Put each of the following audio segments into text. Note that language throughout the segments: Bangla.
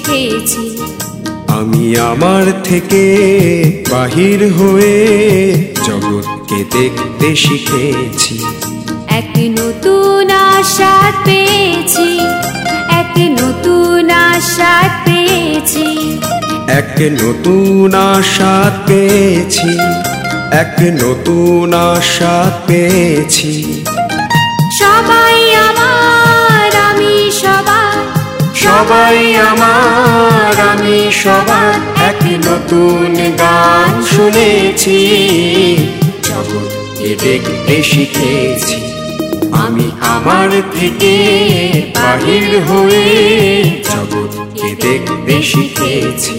শিখেছি। আমি আমার থেকে বাহির হয়ে জগৎকে দেখতে শিখেছি। এক নতুন আশা পেয়েছি, এক নতুন আশা পেয়েছি, এক নতুন আশা পেয়েছি, এক নতুন আশা পেয়েছি। সবাই আমার, আমি সবার, সবাই আমার, আমি সবার এক নতুন গান শুনেছি। জগৎকে দেখতে শিখেছি। আমি আমার থেকে বাহির হয়ে জগৎকে দেখতে শিখেছি।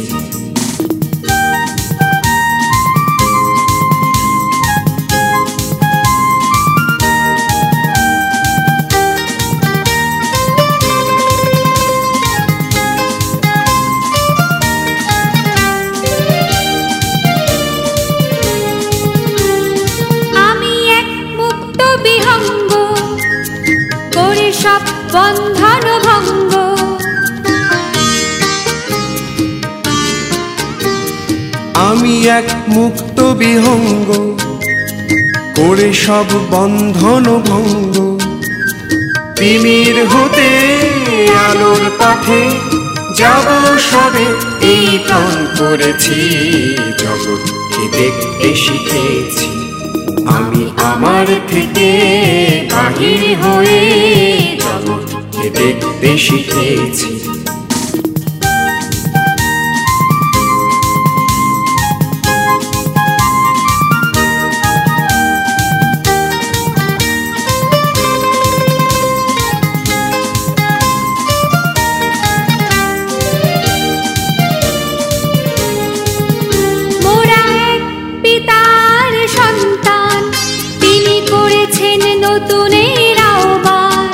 সব বন্ধন ভঙ্গ, আমি এক মুক্ত বিহঙ্গ, করে সব বন্ধন ভঙ্গ। তিমির হতে আলোর পথে যাব সবে, এই প্রাণ করেছি। জগৎকে দেখতে শিখেছি। আমি আমার থেকে বাহির হয়ে জগৎকে দেখতে শিখেছি। মোরা এক পিতার সন্তান, তিনি করেছেন নতুনের আহ্বান।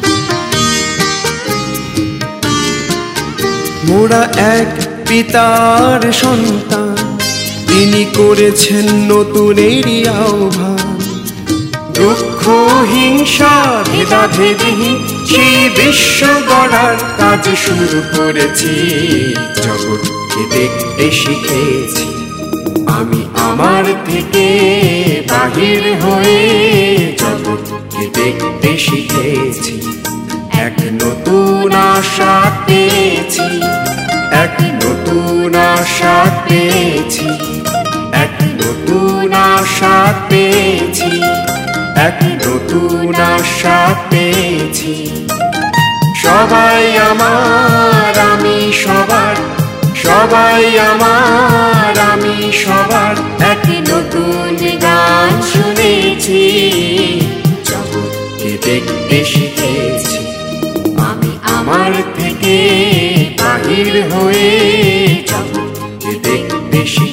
মোরা এক পিতার সন্তান, তিনি করেছেন নতুনেরই আহ্বান। দুঃখ হিংসা ভেদাভেদহীন সেই বিশ্ব গড়ার কাজ শুরু করেছি। জগৎকে দেখতে শিখেছি। আমি আমার থেকে বাহির হয়ে জগৎকে দেখতে শিখেছি। এক নতুন আশা পেয়েছি, এক নতুন আশা পেয়েছি, এক নতুন আশা পেয়েছি, এক নতুন আশা পেয়েছি। সবাই আমার, আমি সবার, সবাই আমার, আমি সবার এক নতুন গান শুনেছি। জগৎকে দেখতে শিখেছি। আমি আমার থেকে বাহির হয়ে জগৎকে দেখতে শিখেছি।